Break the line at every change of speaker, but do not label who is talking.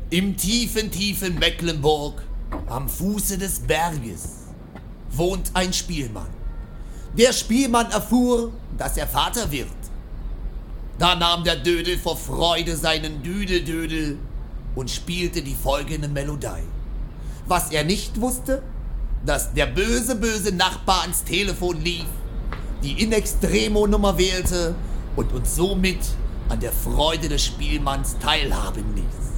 Im tiefen, tiefen Mecklenburg, am Fuße des Berges, wohnt ein Spielmann. Der Spielmann erfuhr, dass er Vater wird. Da nahm der Dödel vor Freude seinen Düdel und spielte die folgende Melodie. Was er nicht wusste, dass der böse Nachbar ans Telefon lief, die In-Extremo-Nummer wählte und uns somit an der Freude des Spielmanns teilhaben ließ.